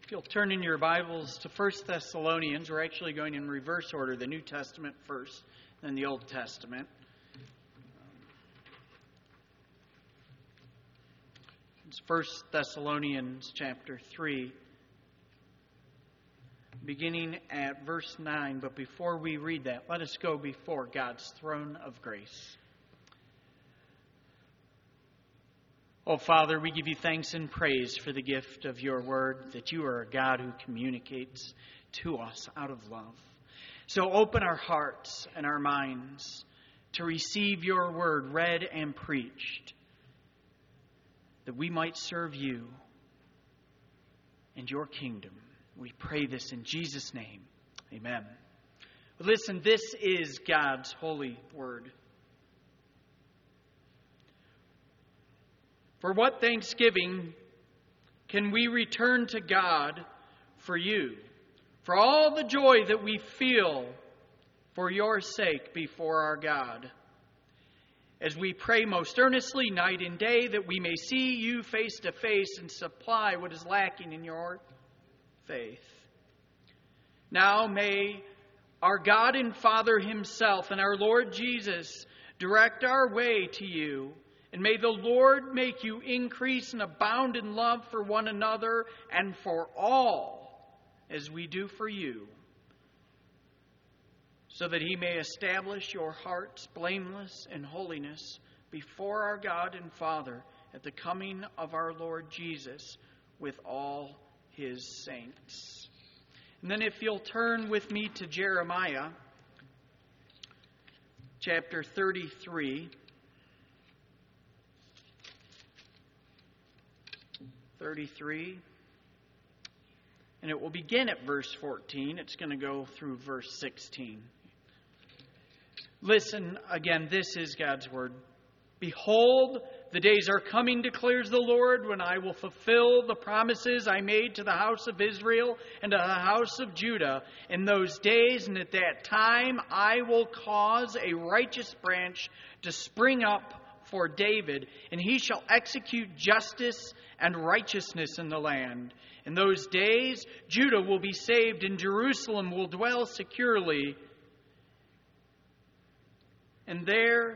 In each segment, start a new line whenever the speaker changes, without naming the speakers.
If you'll turn in your Bibles to 1 Thessalonians, we're actually going in reverse order, the New Testament first, then the Old Testament. It's 1 Thessalonians chapter 3, beginning at verse 9. But before we read that, let us go before God's throne of grace. Oh, Father, we give you thanks and praise for the gift of your word, that you are a God who communicates to us out of love. So open our hearts and our minds to receive your word read and preached, that we might serve you and your kingdom. We pray this in Jesus' name. Amen. Listen, this is God's holy word. For what thanksgiving can we return to God for you, for all the joy that we feel for your sake before our God, as we pray most earnestly night and day that we may see you face to face and supply what is lacking in your faith. Now may our God and Father himself and our Lord Jesus direct our way to you. And may the Lord make you increase and abound in love for one another and for all, as we do for you, so that he may establish your hearts blameless in holiness before our God and Father at the coming of our Lord Jesus with all his saints. And then if you'll turn with me to Jeremiah chapter 33. 33, and it will begin at verse 14. It's going to go through verse 16. Listen again, this is God's word. Behold, the days are coming, declares the Lord, when I will fulfill the promises I made to the house of Israel and to the house of Judah. In those days and at that time, I will cause a righteous branch to spring up for David, and he shall execute justice and righteousness in the land. In those days, Judah will be saved, and Jerusalem will dwell securely. And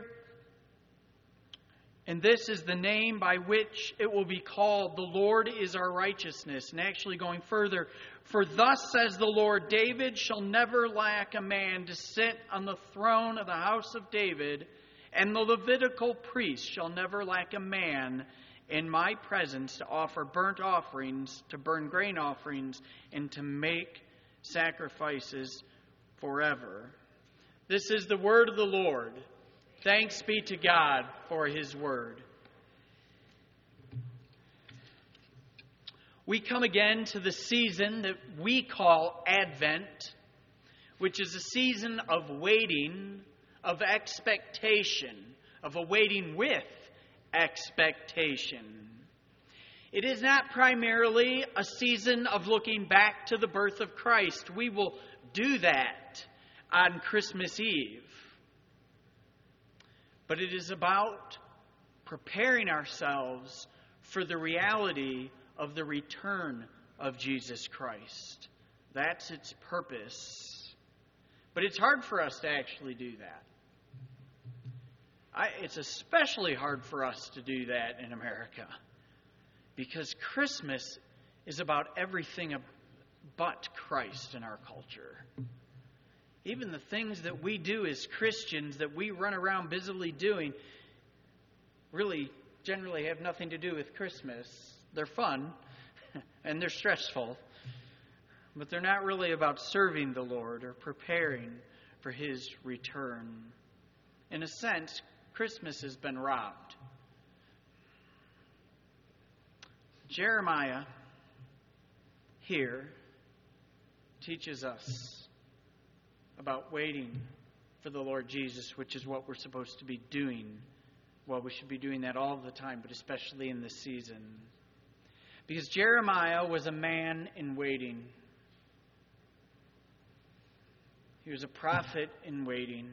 this is the name by which it will be called, the Lord is our righteousness. And actually going further, for thus says the Lord, David shall never lack a man to sit on the throne of the house of David, and the Levitical priest shall never lack a man in my presence to offer burnt offerings, to burn grain offerings, and to make sacrifices forever. This is the word of the Lord. Thanks be to God for his word. We come again to the season that we call Advent, which is a season of waiting, of expectation, of awaiting with expectation. It is not primarily a season of looking back to the birth of Christ. We will do that on Christmas Eve. But it is about preparing ourselves for the reality of the return of Jesus Christ. That's its purpose. But it's hard for us to actually do that. It's especially hard for us to do that in America, because Christmas is about everything but Christ in our culture. Even the things that we do as Christians, that we run around busily doing, really generally have nothing to do with Christmas. They're fun and they're stressful, but they're not really about serving the Lord or preparing for his return. In a sense, Christmas has been robbed. Jeremiah here teaches us about waiting for the Lord Jesus, which is what we're supposed to be doing. Well, we should be doing that all the time, but especially in this season. Because Jeremiah was a man in waiting. He was a prophet in waiting.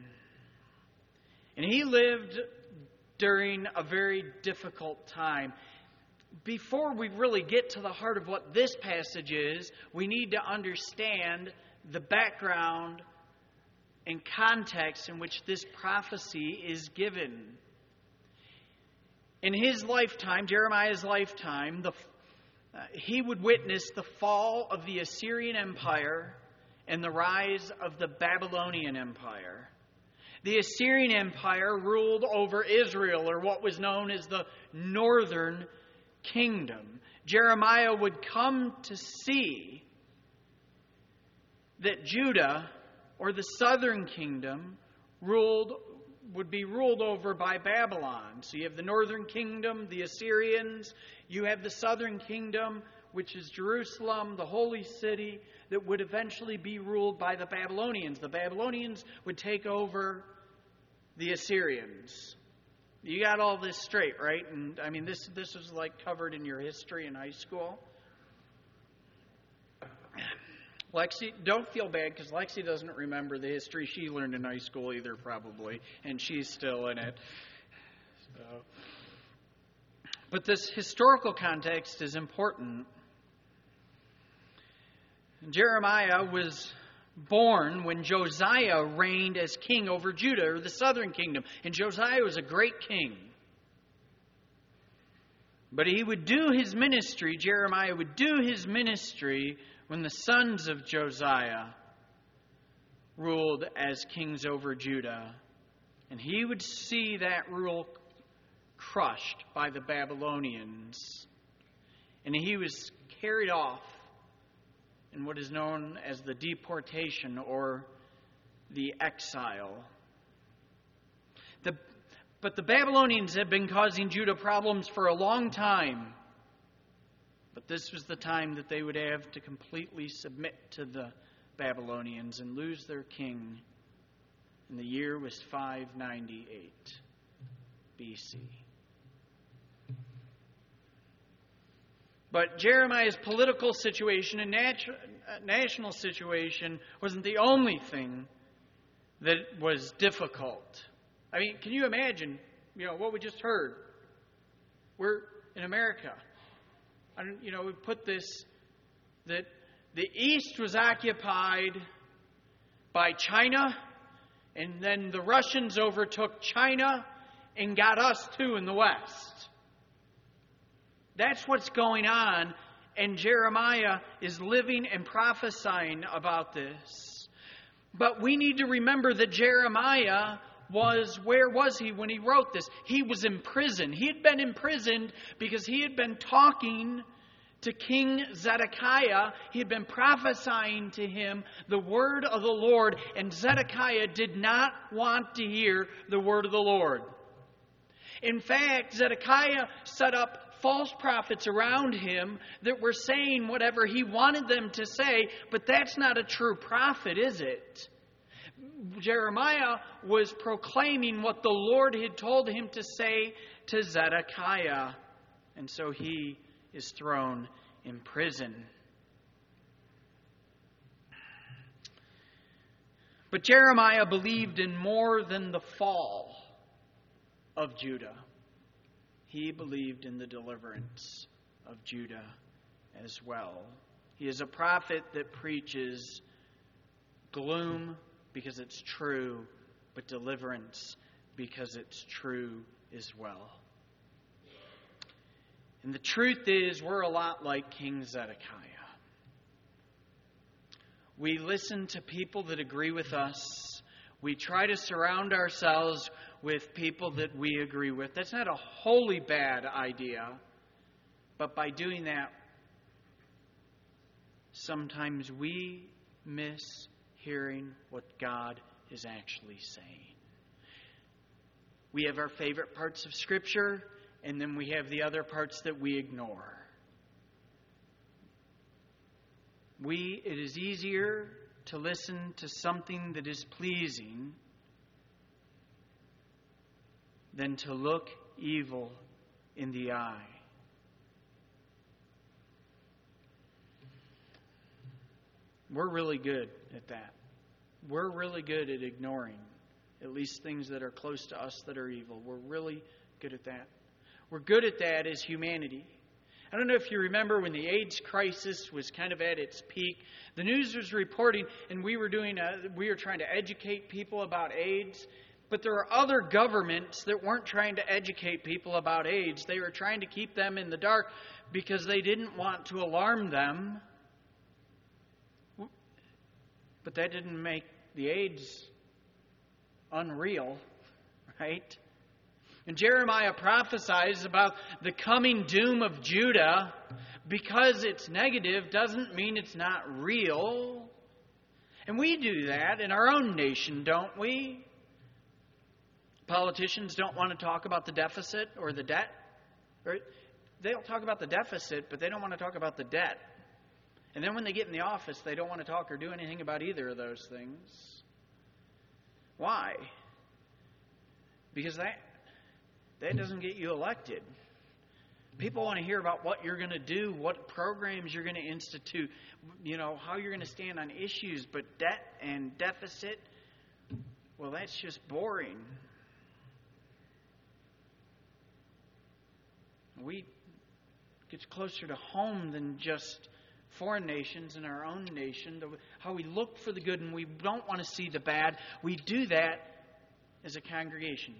And he lived during a very difficult time. before we really get to the heart of what this passage is, we need to understand the background and context in which this prophecy is given. In his lifetime, Jeremiah's lifetime, he would witness the fall of the Assyrian Empire and the rise of the Babylonian Empire. The Assyrian Empire ruled over Israel, or what was known as the Northern Kingdom. Jeremiah would come to see that Judah, or the Southern Kingdom, would be ruled over by Babylon. So you have the Northern Kingdom, the Assyrians. You have the Southern Kingdom, which is Jerusalem, the holy city, that would eventually be ruled by the Babylonians. The Babylonians would take over the Assyrians. You got all this straight, right? And I mean, this was like covered in your history in high school. Lexi, don't feel bad, because Lexi doesn't remember the history she learned in high school either, probably, and she's still in it. So. But this historical context is important. Jeremiah was born when Josiah reigned as king over Judah, or the southern kingdom. And Josiah was a great king. But he would do his ministry, Jeremiah would do his ministry when the sons of Josiah ruled as kings over Judah. And he would see that rule crushed by the Babylonians. And he was carried off in what is known as the deportation or the exile. But the Babylonians had been causing Judah problems for a long time. But this was the time that they would have to completely submit to the Babylonians and lose their king. And the year was 598 BC. But Jeremiah's political situation and national situation wasn't the only thing that was difficult. I mean, can you imagine, what we just heard? We're in America. We put this, that the East was occupied by China, and then the Russians overtook China and got us too in the West. That's what's going on, and Jeremiah is living and prophesying about this. But we need to remember that Jeremiah where was he when he wrote this? He was in prison. He had been imprisoned because he had been talking to King Zedekiah. He had been prophesying to him the word of the Lord, and Zedekiah did not want to hear the word of the Lord. In fact, Zedekiah set up false prophets around him that were saying whatever he wanted them to say, but that's not a true prophet, is it? Jeremiah was proclaiming what the Lord had told him to say to Zedekiah, and so he is thrown in prison. But Jeremiah believed in more than the fall of Judah. He believed in the deliverance of Judah as well. He is a prophet that preaches gloom because it's true, but deliverance because it's true as well. And the truth is, we're a lot like King Zedekiah. We listen to people that agree with us. We try to surround ourselves with people that we agree with. That's not a wholly bad idea. But by doing that, sometimes we miss hearing what God is actually saying. We have our favorite parts of Scripture, and then we have the other parts that we ignore. It is easier to listen to something that is pleasing than to look evil in the eye. We're really good at that. We're really good at ignoring at least things that are close to us that are evil. We're really good at that. We're good at that as humanity. I don't know if you remember when the AIDS crisis was kind of at its peak. The news was reporting, and we were trying to educate people about AIDS. But there are other governments that weren't trying to educate people about AIDS. They were trying to keep them in the dark because they didn't want to alarm them. But that didn't make the AIDS unreal, right? And Jeremiah prophesies about the coming doom of Judah. Because it's negative doesn't mean it's not real. And we do that in our own nation, don't we? Politicians don't want to talk about the deficit or the debt. Right? They'll talk about the deficit, but they don't want to talk about the debt. And then when they get in the office, they don't want to talk or do anything about either of those things. Why? Because that doesn't get you elected. People want to hear about what you're going to do, what programs you're going to institute, how you're going to stand on issues. But debt and deficit, well, that's just boring. We get closer to home than just foreign nations and our own nation. How we look for the good and we don't want to see the bad. We do that as a congregation.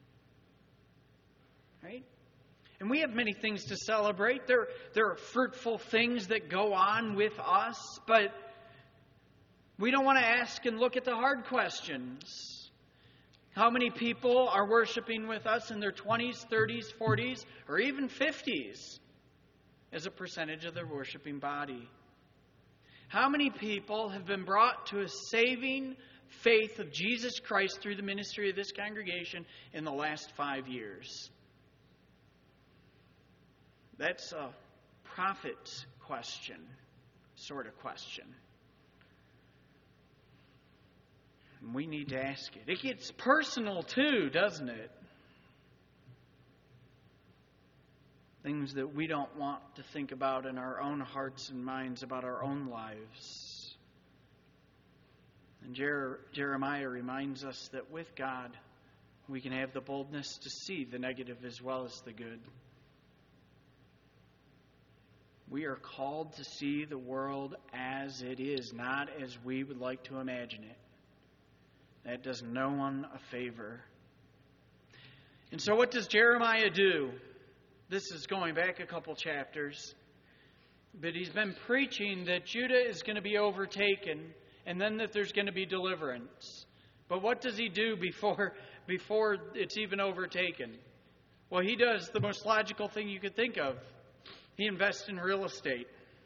Right? And we have many things to celebrate. There are fruitful things that go on with us, but we don't want to ask and look at the hard questions. How many people are worshiping with us in their 20s, 30s, 40s, or even 50s as a percentage of the worshiping body? How many people have been brought to a saving faith of Jesus Christ through the ministry of this congregation in the last 5 years? That's a prophet's question, sort of question. And we need to ask it. It gets personal too, doesn't it? Things that we don't want to think about in our own hearts and minds about our own lives. And Jeremiah reminds us that with God, we can have the boldness to see the negative as well as the good. We are called to see the world as it is, not as we would like to imagine it. That does no one a favor. And so what does Jeremiah do? This is going back a couple chapters. But he's been preaching that Judah is going to be overtaken and then that there's going to be deliverance. But what does he do before it's even overtaken? Well, he does the most logical thing you could think of. He invests in real estate.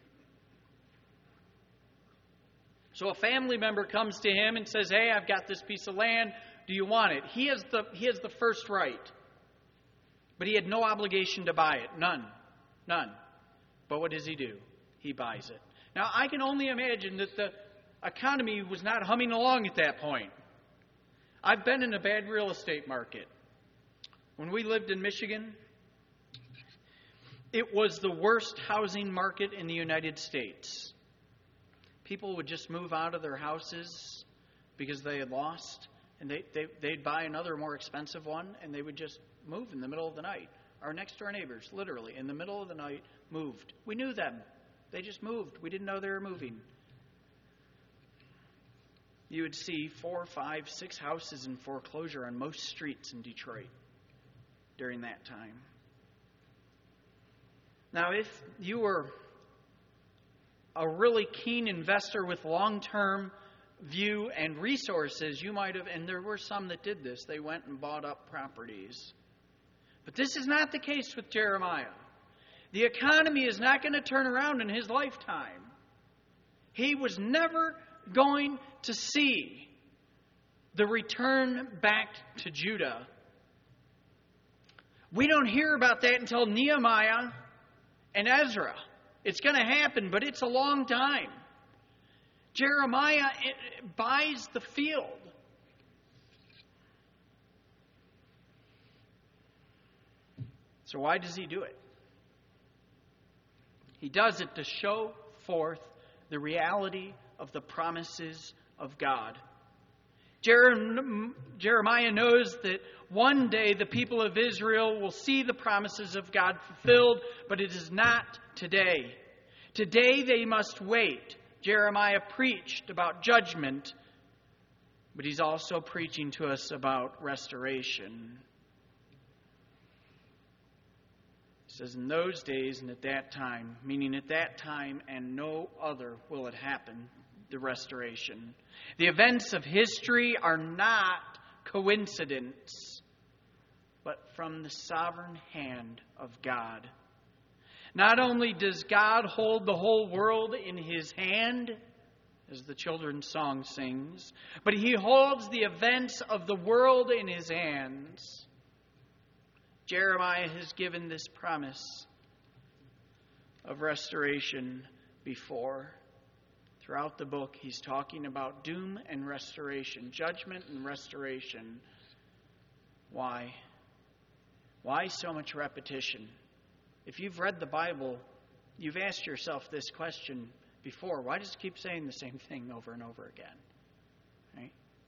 So a family member comes to him and says, "Hey, I've got this piece of land. Do you want it?" He has the first right. But he had no obligation to buy it. None. But what does he do? He buys it. Now, I can only imagine that the economy was not humming along at that point. I've been in a bad real estate market. When we lived in Michigan, it was the worst housing market in the United States. People would just move out of their houses because they had lost, and they'd buy another more expensive one, and they would just move in the middle of the night. Our next-door neighbors, literally, in the middle of the night, moved. We knew them. They just moved. We didn't know they were moving. You would see 4, 5, 6 houses in foreclosure on most streets in Detroit during that time. Now, if you were a really keen investor with long-term view and resources, you might have, and there were some that did this, they went and bought up properties. But this is not the case with Jeremiah. The economy is not going to turn around in his lifetime. He was never going to see the return back to Judah. We don't hear about that until Nehemiah and Ezra. It's going to happen, but it's a long time. Jeremiah buys the field. So why does he do it? He does it to show forth the reality of the promises of God. Jeremiah knows that one day the people of Israel will see the promises of God fulfilled, but it is not today. Today they must wait. Jeremiah preached about judgment, but he's also preaching to us about restoration. He says, in those days and at that time, meaning at that time and no other will it happen, the restoration. The events of history are not coincidence, but from the sovereign hand of God. Not only does God hold the whole world in his hand, as the children's song sings, but he holds the events of the world in his hands. Jeremiah has given this promise of restoration before. Throughout the book, he's talking about doom and restoration, judgment and restoration. Why? Why so much repetition? If you've read the Bible, you've asked yourself this question before. Why does it keep saying the same thing over and over again? Right?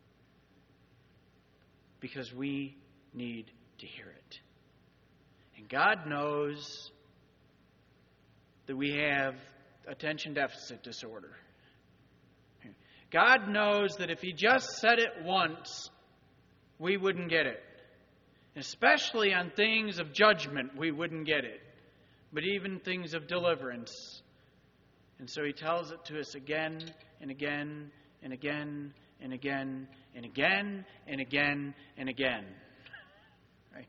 Because we need to hear it. And God knows that we have attention deficit disorder. God knows that if he just said it once, we wouldn't get it. Especially on things of judgment, we wouldn't get it. But even things of deliverance. And so he tells it to us again and again and again and again and again and again and again. Right?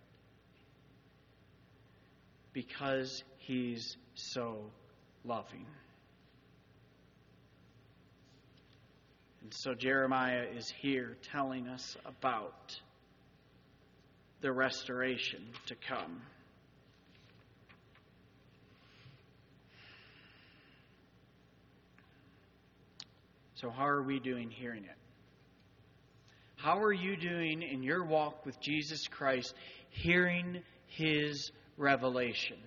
Because he's so loving. And so Jeremiah is here telling us about the restoration to come. So how are we doing hearing it? How are you doing in your walk with Jesus Christ, hearing his revelation?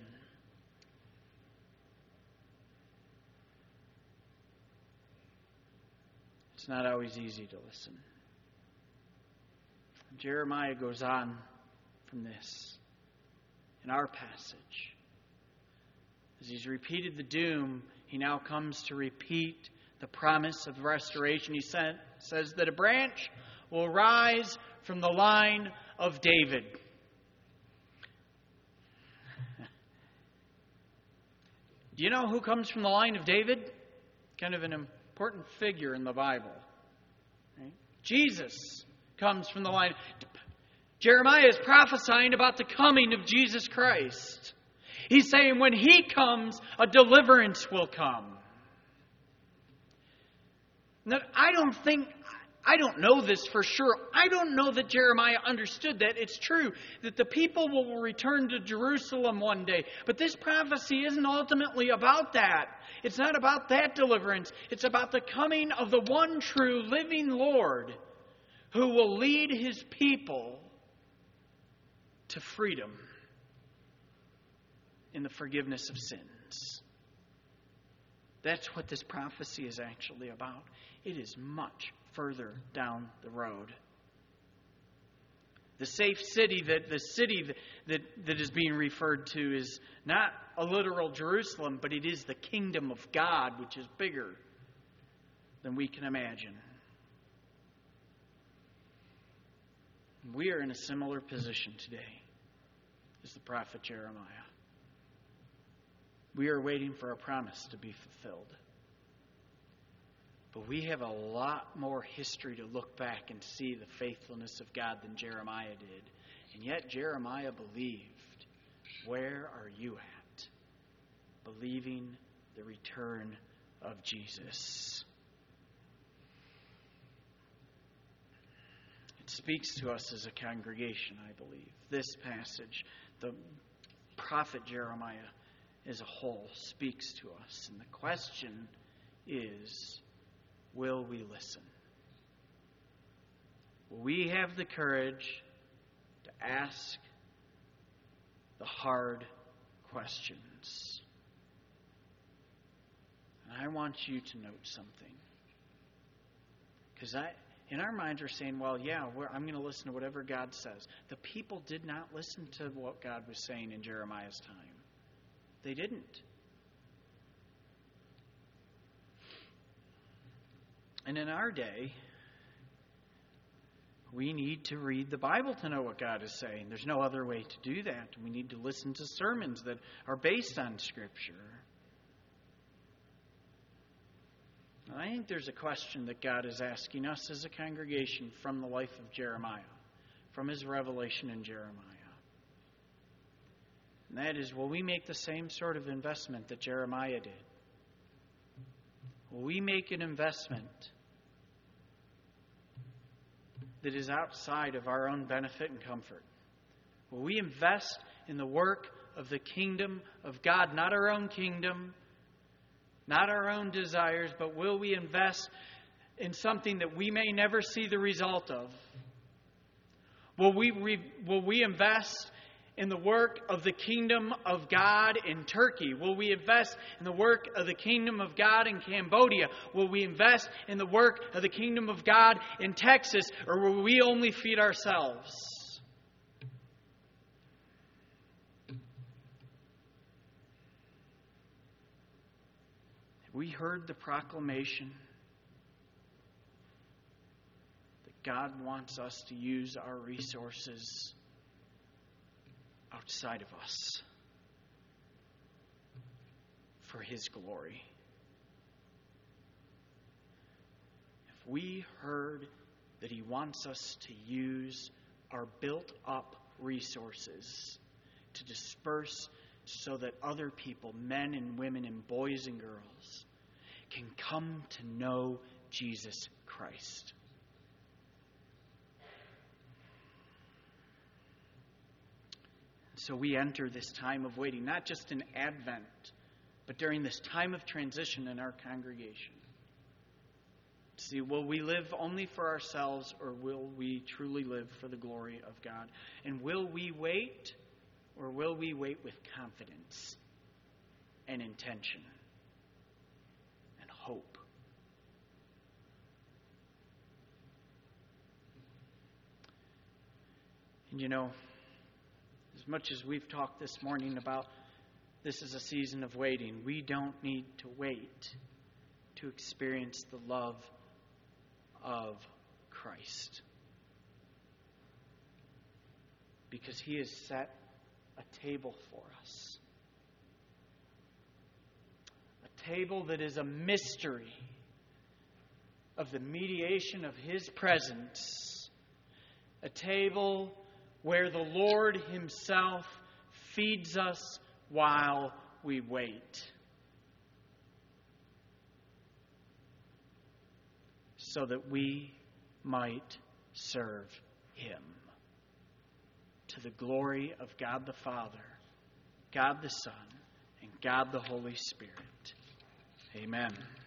It's not always easy to listen. Jeremiah goes on from this in our passage. As he's repeated the doom, he now comes to repeat the promise of restoration. He says that a branch will rise from the line of David. Do you know who comes from the line of David? Kind of an important figure in the Bible. Right? Jesus comes from the line. Jeremiah is prophesying about the coming of Jesus Christ. He's saying when he comes, a deliverance will come. Now, I don't know this for sure. I don't know that Jeremiah understood that. It's true that the people will return to Jerusalem one day. But this prophecy isn't ultimately about that. It's not about that deliverance. It's about the coming of the one true living Lord who will lead his people to freedom in the forgiveness of sins. That's what this prophecy is actually about. It is much further down the road. The safe city, that is being referred to is not a literal Jerusalem, but it is the kingdom of God, which is bigger than we can imagine. We are in a similar position today as the prophet Jeremiah. We are waiting for a promise to be fulfilled. But we have a lot more history to look back and see the faithfulness of God than Jeremiah did. And yet Jeremiah believed. Where are you at? Believing the return of Jesus. It speaks to us as a congregation, I believe. This passage, the prophet Jeremiah as a whole, speaks to us. And the question is, will we listen? Will we have the courage to ask the hard questions? And I want you to note something. Because in our minds, we're saying, well, yeah, I'm going to listen to whatever God says. The people did not listen to what God was saying in Jeremiah's time. They didn't. And in our day, we need to read the Bible to know what God is saying. There's no other way to do that. We need to listen to sermons that are based on Scripture. I think there's a question that God is asking us as a congregation from the life of Jeremiah, from his revelation in Jeremiah. And that is, will we make the same sort of investment that Jeremiah did? Will we make an investment that is outside of our own benefit and comfort? Will we invest in the work of the kingdom of God, not our own kingdom, not our own desires, but will we invest in something that we may never see the result of? Will we invest in the work of the kingdom of God in Turkey? Will we invest in the work of the kingdom of God in Cambodia? Will we invest in the work of the kingdom of God in Texas? Or will we only feed ourselves? We heard the proclamation that God wants us to use our resources outside of us for His glory. If we heard that He wants us to use our built-up resources to disperse so that other people, men and women and boys and girls, can come to know Jesus Christ. So we enter this time of waiting, not just in Advent, but during this time of transition in our congregation. See, will we live only for ourselves, or will we truly live for the glory of God? And will we wait, or will we wait with confidence and intention and hope? And you know, as much as we've talked this morning about this is a season of waiting, we don't need to wait to experience the love of Christ. Because He has set a table for us. A table that is a mystery of the mediation of His presence. A table where the Lord Himself feeds us while we wait. So that we might serve Him. To the glory of God the Father, God the Son, and God the Holy Spirit. Amen.